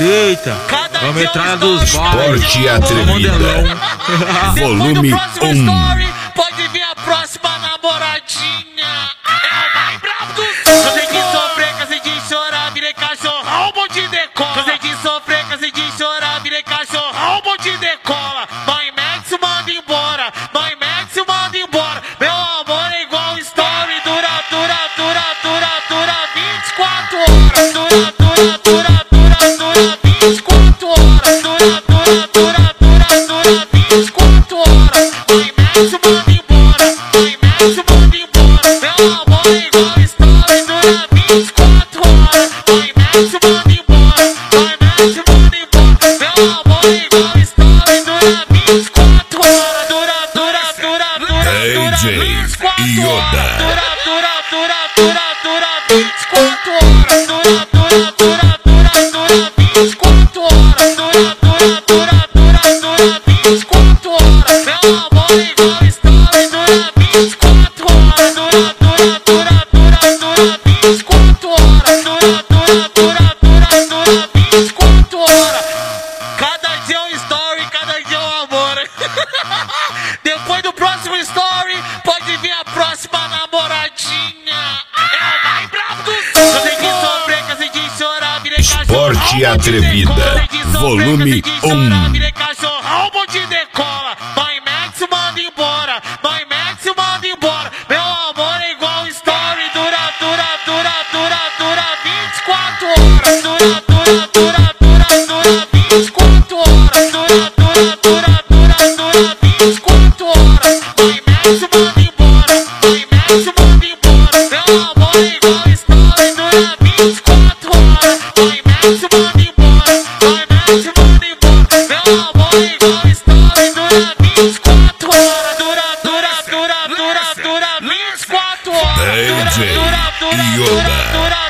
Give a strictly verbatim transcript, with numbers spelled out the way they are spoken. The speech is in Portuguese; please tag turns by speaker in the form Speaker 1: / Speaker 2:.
Speaker 1: Eita, vamos entrar dos bares.
Speaker 2: Esporte Atrevida. Volume um.
Speaker 3: Pode vir a próxima namoradinha. É o mais bravo do sul. Cansei de sofrer, cansei de chorar, virei cachorrão, um monte de decola. Cansei de sofrer, cansei de chorar, virei cachorrão, um monte de decola. Mãe Max manda embora, mãe Max manda embora. Meu amor é igual story, dura, dura, dura, dura, dura vinte e quatro horas. Dura, dura, dura, dura, dura vinte e quatro horas. Dura, dura, dura, dura, dura vinte e quatro horas. Mãe Max manda embora, mãe Max manda embora. Meu amor é igual story, dura vinte e quatro horas. Mãe Max manda embora, mãe Max manda embora. Meu amor é igual story, dura vinte e quatro horas. Dura, dura, dura, dura, dura vinte e quatro horas. Dura, dura, dura, dura, dura vinte e quatro horas. Dura, dura, dura, dura, dura vinte e quatro horas. Dura, dura, dura, dura, dura vinte e quatro horas. Meu amor é igual story, dura vinte e quatro horas. Dura, dura, dura, dura, dura vinte e quatro horas. Dura, dura, dura, dura, dura vinte e quatro horas. Cada dia é um story, cada dia é um amor. Depois do próximo story, pode vir a próxima namoradinha. É o mais bravo do sul. Cansei de sofrer, cansei de chorar, virei cachorrão,
Speaker 2: Esporte Atrevida. Volume um.
Speaker 3: virei cachorrão, um monte de decola. Mãe Max manda embora, mãe Max manda embora. Meu amor é igual story, dura, dura, dura, dura, dura vinte e quatro horas. Dura, dura, dura, dura, dura vinte e quatro horas. Dura, dura, dura, dura, dura vinte e quatro horas. Mãe Max manda embora, mãe Max manda embora. Meu amor é igual story, dura vinte e quatro horas. Mãe Max manda embora, mãe Max manda embora. Meu amor é igual story, dura vinte e quatro horas. Dura, dura, dura, dura, dura vinte e quatro horas. Dura, dura, dura, dura, dura